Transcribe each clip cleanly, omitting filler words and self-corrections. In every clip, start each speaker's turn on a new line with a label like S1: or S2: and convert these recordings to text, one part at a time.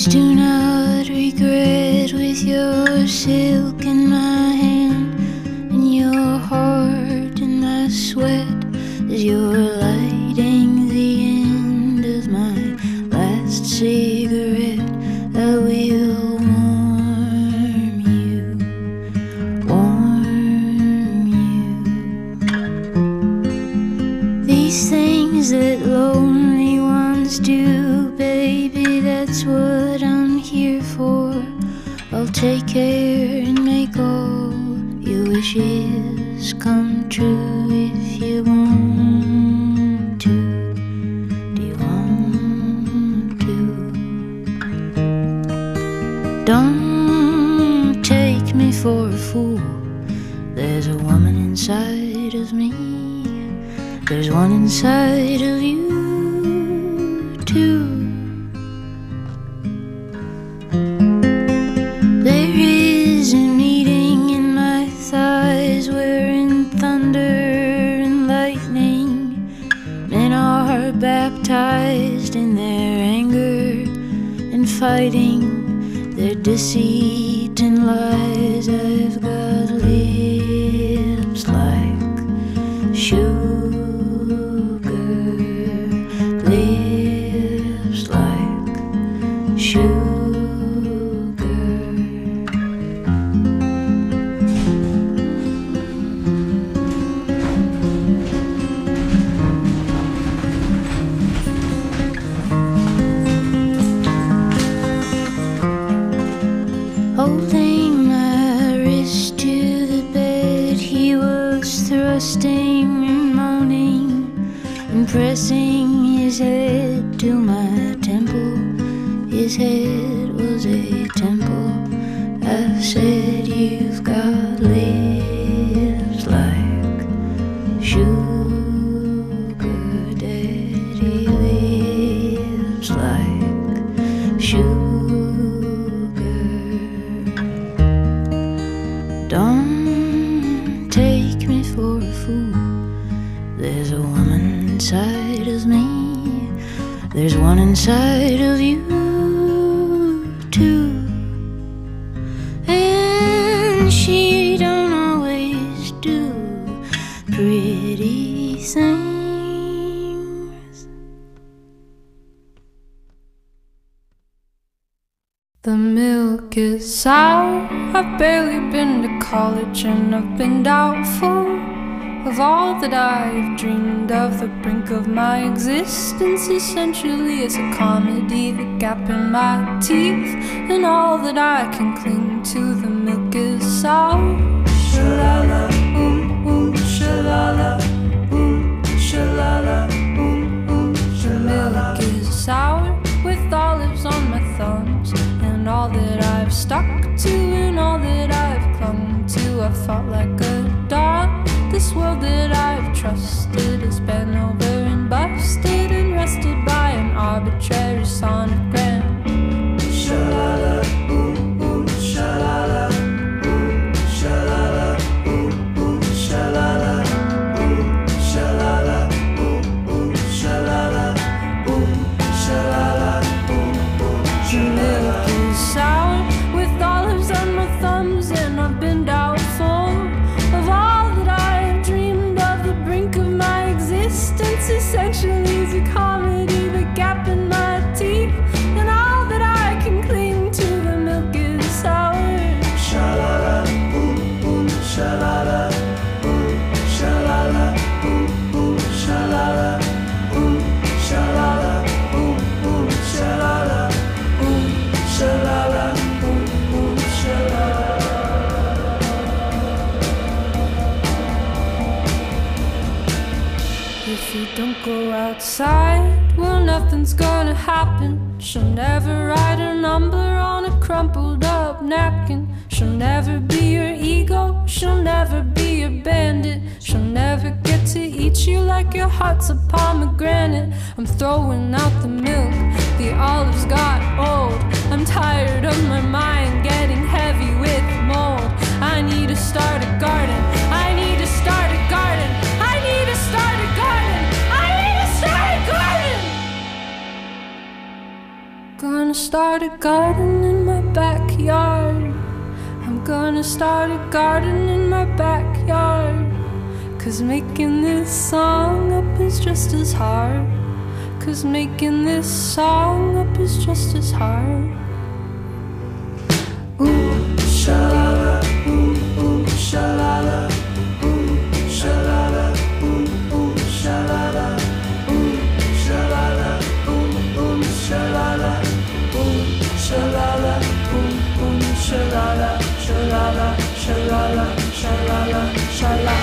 S1: Please do not regret, with your silk in my hand and your heart in my sweat, as you're lighting the end of my last cigarette. I will warm you, warm you. These things that lonely ones do, baby, that's what I'm here for. I'll take care and make all your wishes come true if you want to. Do you want to? Don't take me for a fool. There's a woman inside of me. There's one inside of you too. There is a meeting in my thighs wherein thunder and lightning, men are baptized in their anger and fighting their deceit and lies. I've got lips like sugar, lips like sugar. Holding my wrist to the bed, he was thrusting and moaning and pressing his head to my temple. His head was a temple. I said, you've got lips like sugar, daddy, lips like sugar. Don't take me for a fool. There's a woman inside of me. There's one inside of you too. And she don't always do pretty things.
S2: The milk is sour. I've barely been to college, and I've been doubtful of all that I've dreamed of. The brink of my existence essentially is a comedy. The gap in my teeth and all that I can cling to. The milk is sour. Shalala, shalala, shalala, the milk is sour with olives on my thumbs, and all that I've stuck to and all that I've clung to. I fought like a dog. This world that I've trusted has been over and busted and rested by an arbitrary sonogram. Shalala, shalala, shalala, shalala, shalala, shalala, shalala. The milk is sour with olives on my thumbs, and I've been doubtful of all that I've dreamed of. The brink of my existence essentially is a comedy. The gap in my teeth and all that I can cling to. The milk is sour. Shalala, shalala, shalala, shalala, shalala, shalala. Shalala, shalala. If you don't go outside, well, nothing's gonna happen. She'll never write her number on a crumpled up napkin. She'll never be your ego, she'll never be your bandit. She'll never get to eat you like your heart's a pomegranate. I'm throwing out the milk, the olives got old. I'm tired of my mind getting heavy with mold. I need to start a garden, I need to start a garden, I need to start a garden, I need to start a garden. gonna start a garden in my backyard. I'm gonna start a garden in my backyard. 'Cause making this song up is just as hard. 'Cause making this song up is just as hard. Ooh, sha-la-la, ooh, ooh, sha-la-la, ooh, sha-la-la, ooh, ooh, sha-la-la, ooh, sha-la-la, ooh, ooh, sha-la-la, ooh, sha-la-la, ooh, ooh, sha-la-la, sha-la-la, sha-la-la, sha-la-la, sha-la.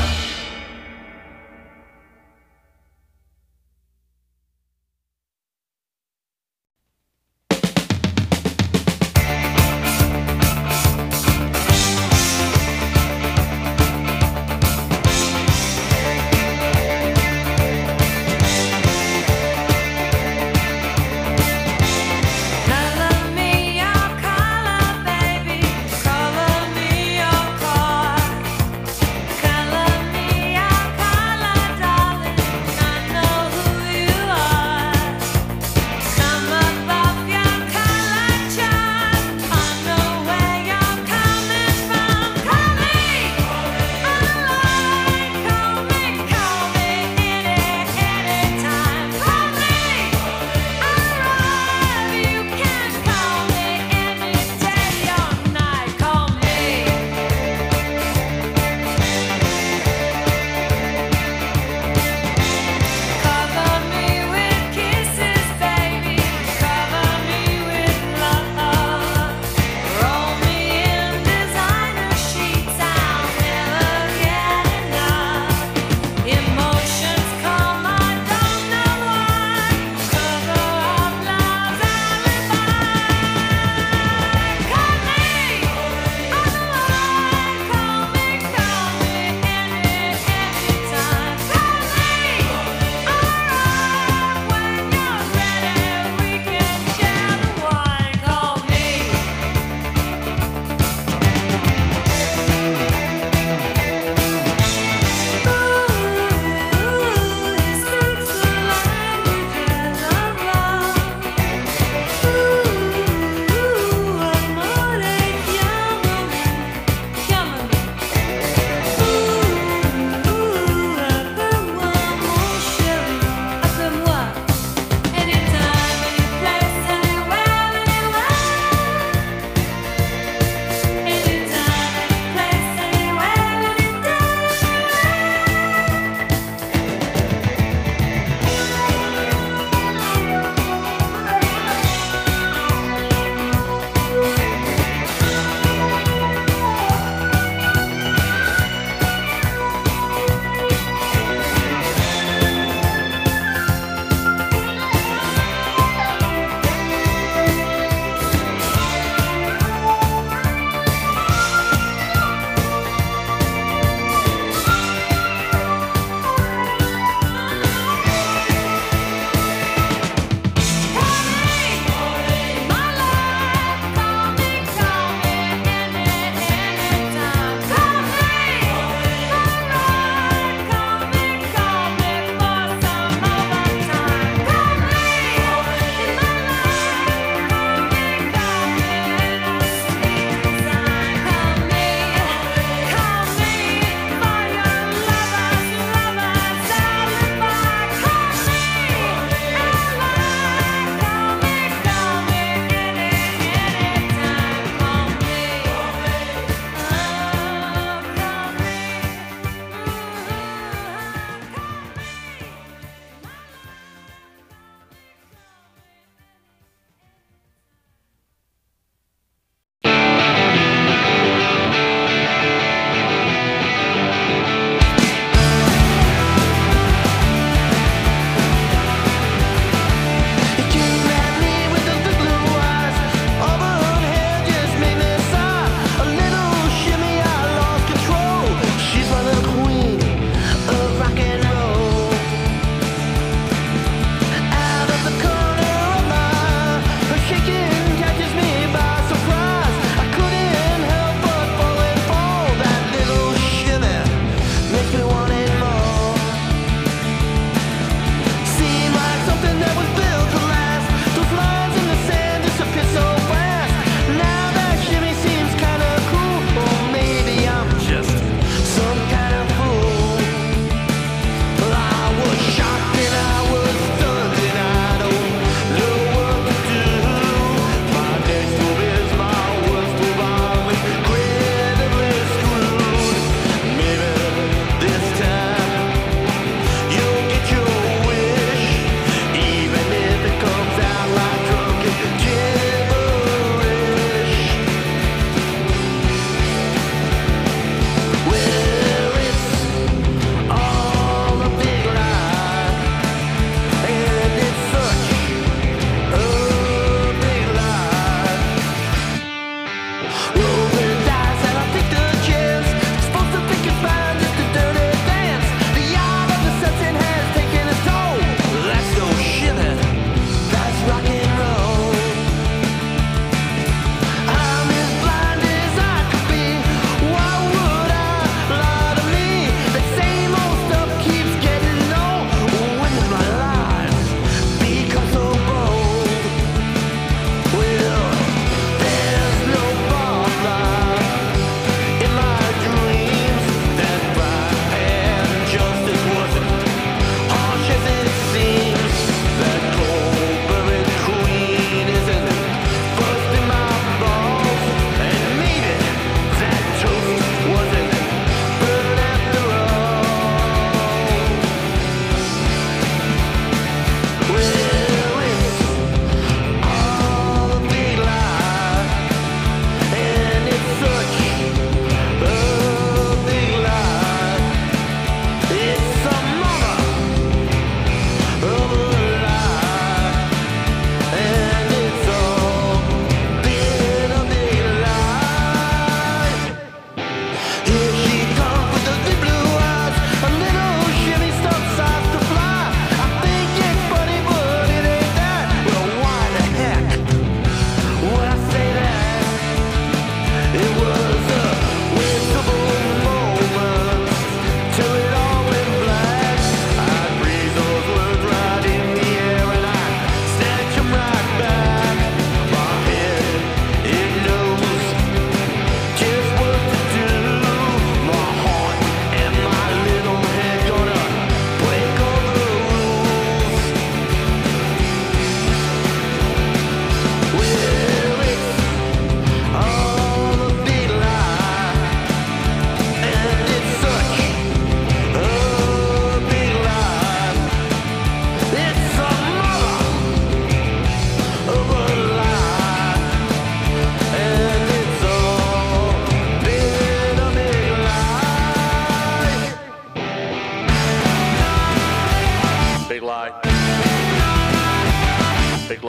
S3: Color me your car.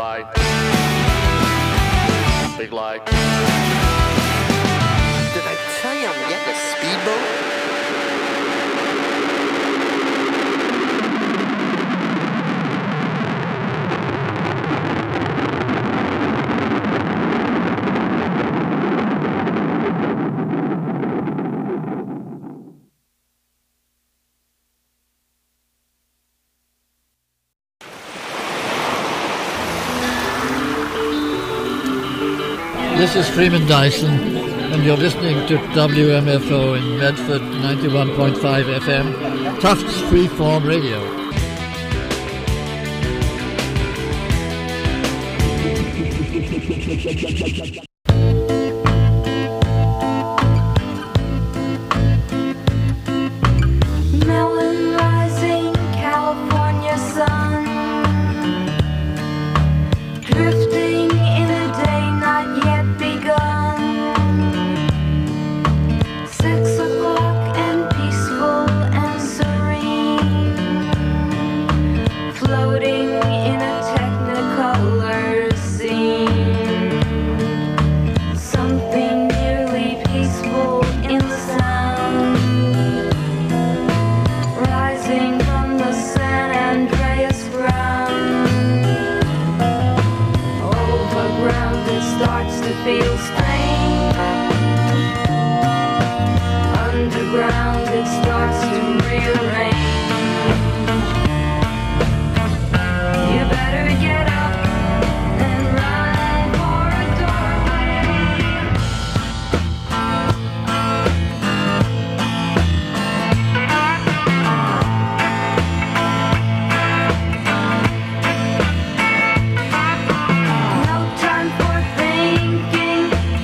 S3: light. Big light.
S4: Did I tell you I'm getting a speedboat?
S5: This is Freeman Dyson, and you're listening to WMFO in Medford 91.5 FM, Tufts Freeform Radio.
S2: Melon rising, California sun, drifting in a day not yet begun. 6 o'clock and peaceful and serene, floating in a technicolor scene. Something nearly peaceful in the sound, rising from the San Andreas ground. Overground it starts to feel strange. Underground it starts to rearrange. You better get up and run for a doorway. No time for thinking,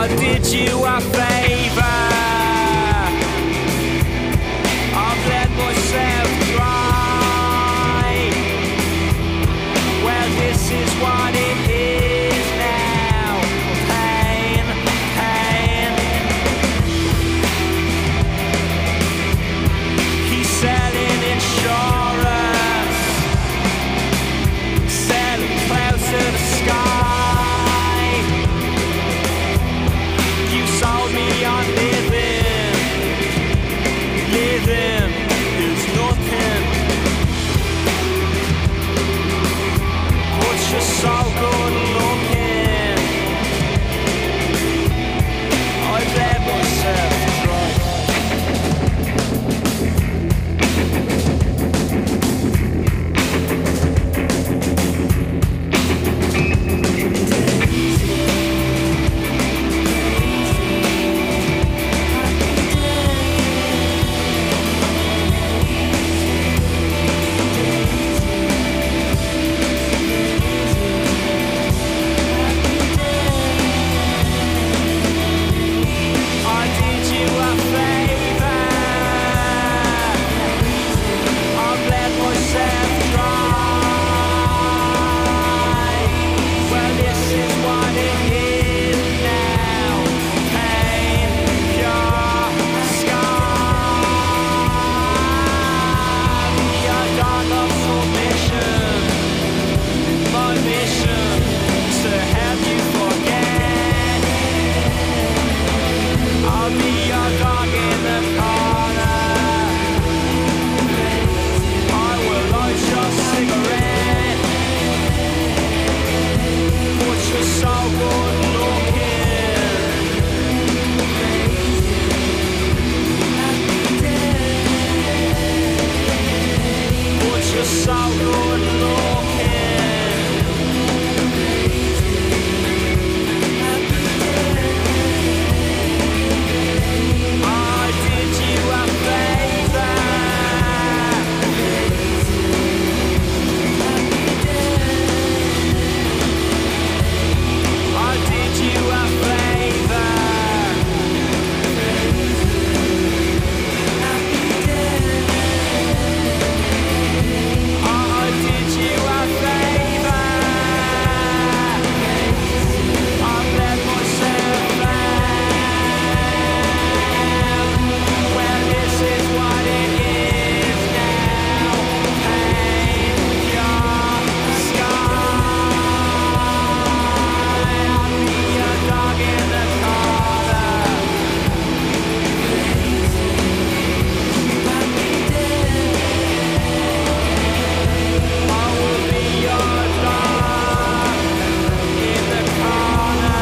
S3: I did you a favor. I've let myself dry. Well, this is what it is now. Pain, pain. He's selling insurance, selling clouds to the sky. You sold me on living, living is nothing. But you're so good looking. I've let myself dry. I did you a favor. I've let myself dry. Well, this is what it is now. Pain, pure scar. Your dawn of submission. My mission to help you forget. I'll be your dog in the corner. I will light your cigarette. But you're so good looking. But you're so good looking. I did you a favor. I did you a favor. I did you a favor. I've let myself down. Well, this is what it is now. Pain, pure scar. I'll be your dog in the corner. I will be your dog in the corner.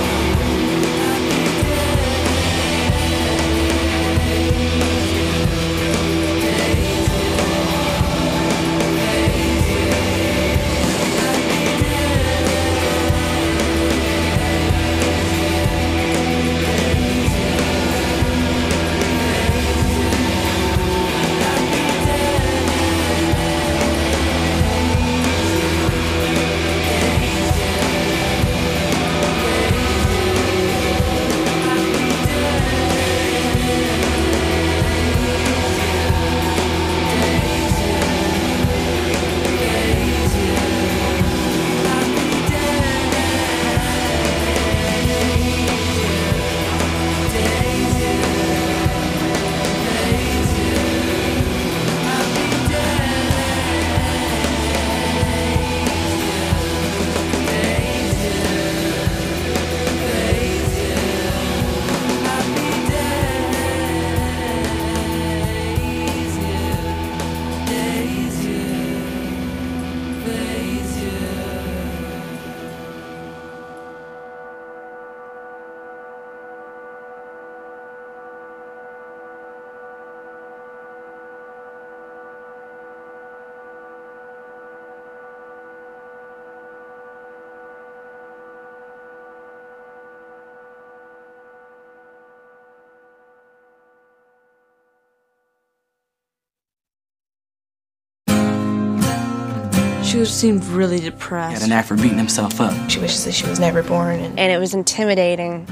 S6: She seemed really depressed.
S7: He had an knack for beating himself up.
S8: She wishes that she was never born.
S9: And it was intimidating to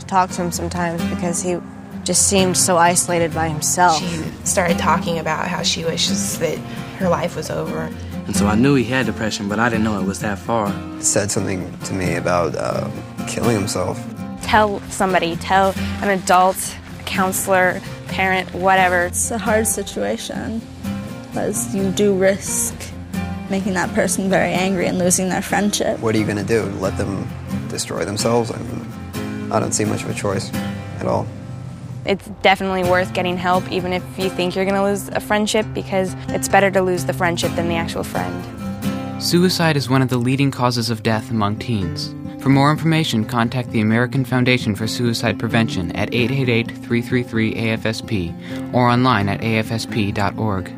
S7: talk to him sometimes because he just seemed so isolated by himself.
S8: She started talking about how she wishes that her life was over.
S9: And so I knew he had depression, but I didn't know it was that far.
S10: He said something to me about killing himself.
S7: Tell somebody, tell an adult, a counselor, parent, whatever.
S11: It's a hard situation because you do risk making that person very angry and losing their friendship.
S10: What are you going to do? Let them destroy themselves? I mean, I don't see much of a choice at all.
S7: It's definitely worth getting help, even if you think you're going to lose a friendship, because it's better to lose the friendship than the actual friend.
S12: Suicide is one of the leading causes of death among teens. For more information, contact the American Foundation for Suicide Prevention at 888-333-AFSP or online at afsp.org.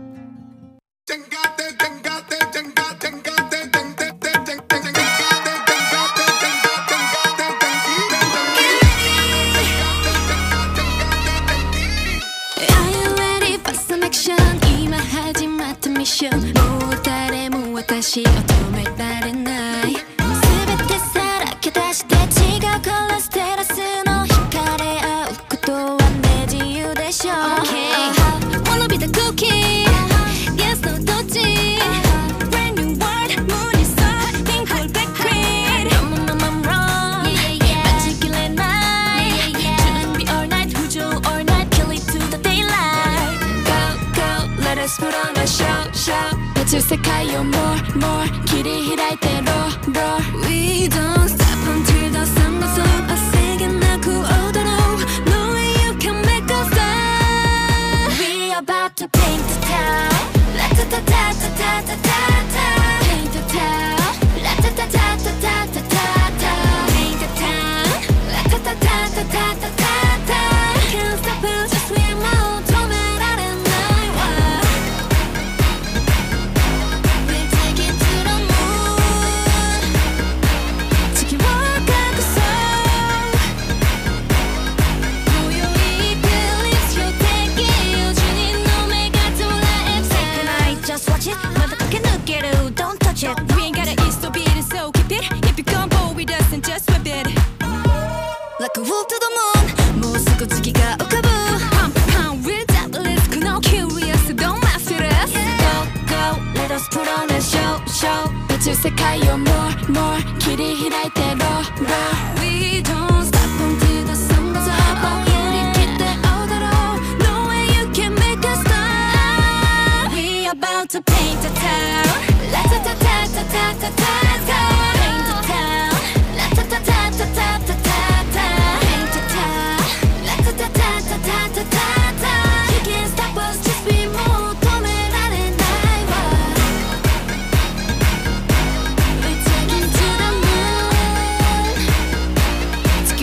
S2: We don't stop until the sun goes up. I sing and I cool all the road. No way you can make us stop. We about to paint the town. La ta ta ta ta ta ta ta ta. Paint the town. La ta ta ta ta ta ta ta ta. Paint the town. La ta ta ta ta ta ta ta ta. Can't stop us, just we more. Don't let out at night. We take it to the moon. 지금 와가고서 고요히 believe you'll take it. 주님 놈의 같은 life. Second I just watch it. 어떻게 느껴도 don't touch it. We ain't gotta eat so beat it so keep it. If you come bold with us and just whip it. Like a wolf to the moon. 모습고 지기가 오카부. We're devilish. 그너 curious. Don't mess with us. Go, go, let us put on a show, show. 빛을 색하여 more. 길이 희랄 대로 roll. We don't stop until the sun goes up. 우리 기대 오더로. No way you can make us stop. We about to paint the town. La ta ta ta ta ta ta ta ta. Paint the town. La ta ta ta ta ta ta ta ta. Paint the town. La ta ta ta ta ta ta ta ta. You can't stop us, just be more. 도매라는 나이와. We take it to the moon. 지금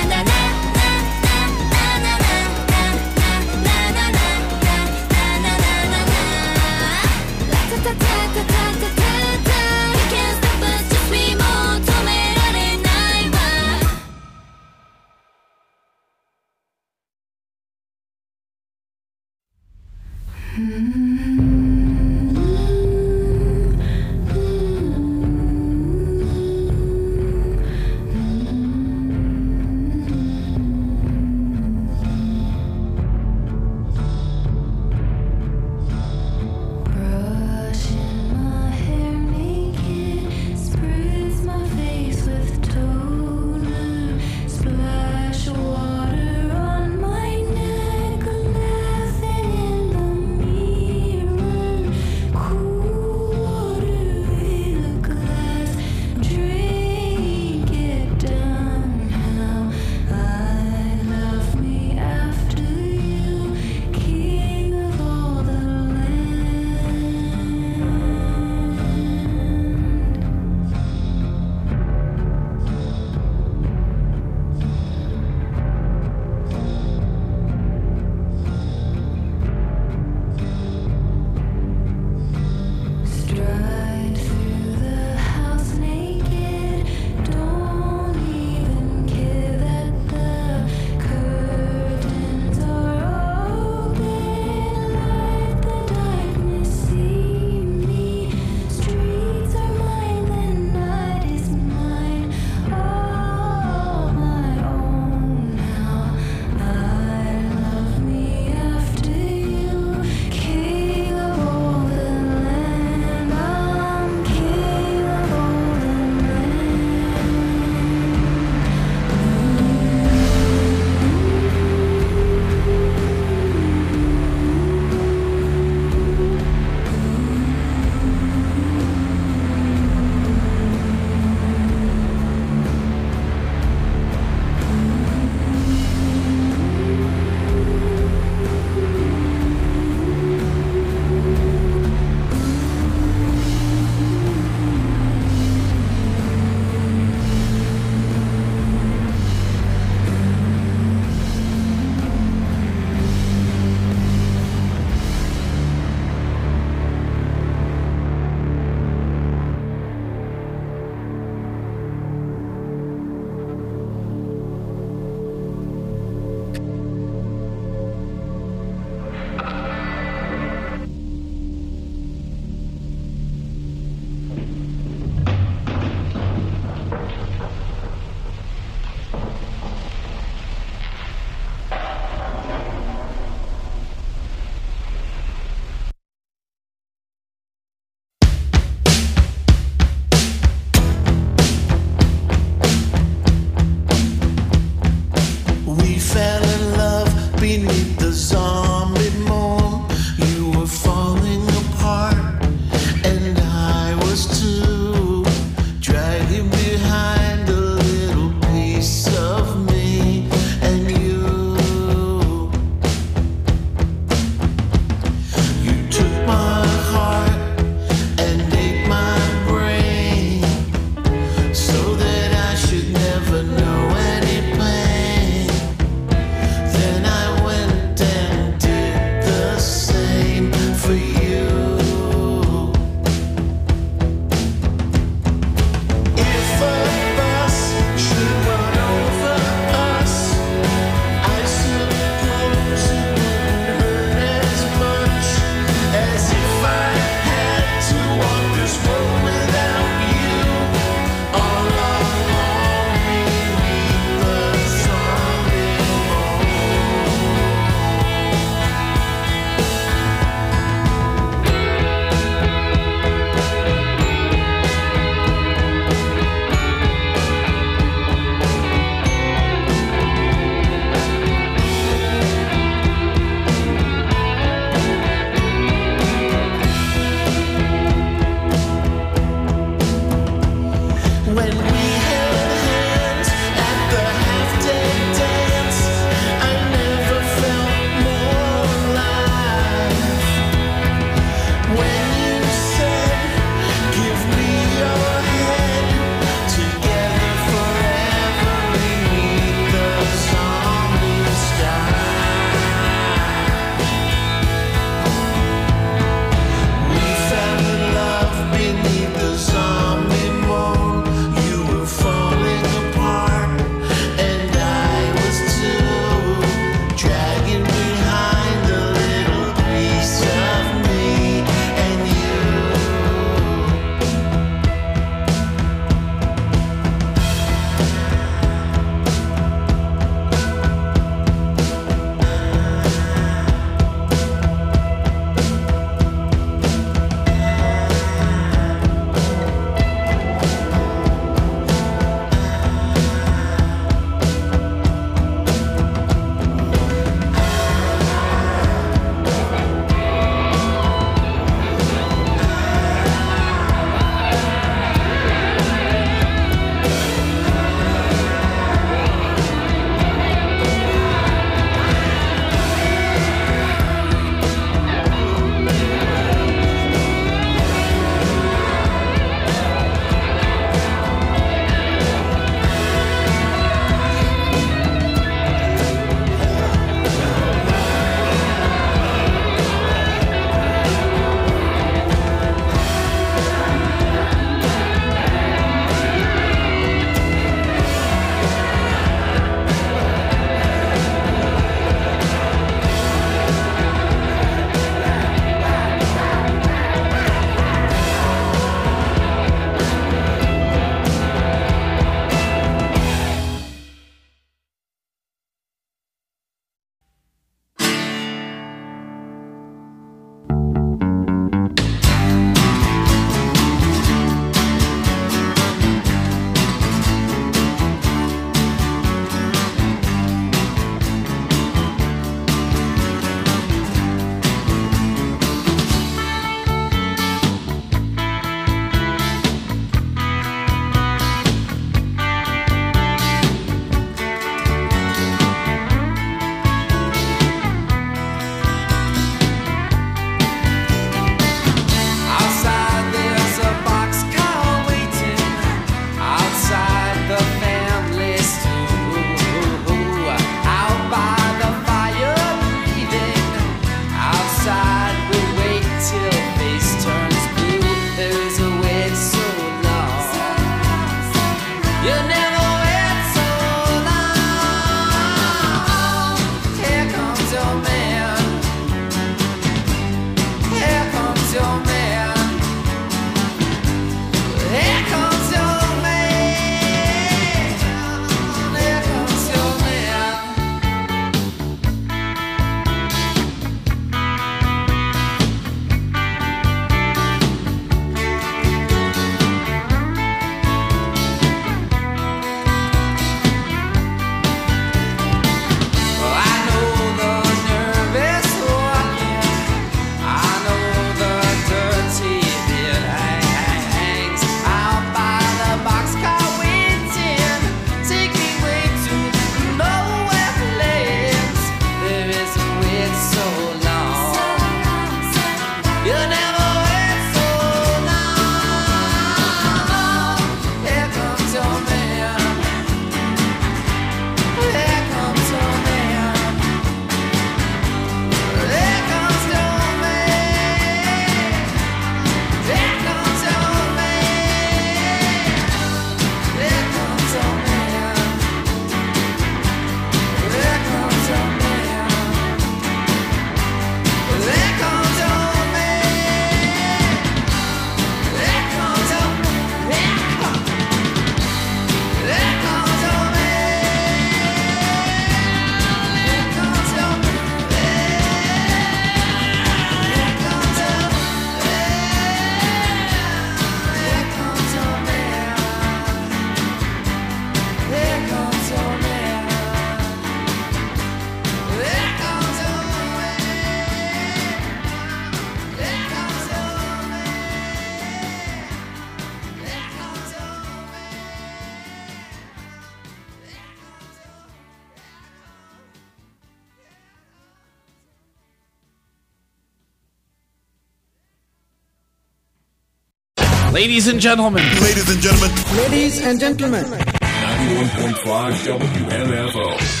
S13: Ladies and gentlemen.
S14: Ladies and gentlemen.
S15: Ladies and gentlemen.
S14: 91.5 WMFO.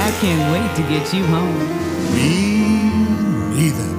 S12: I can't wait to get you home.
S14: Me neither.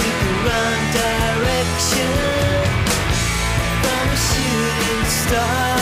S3: Direction from a shooting star.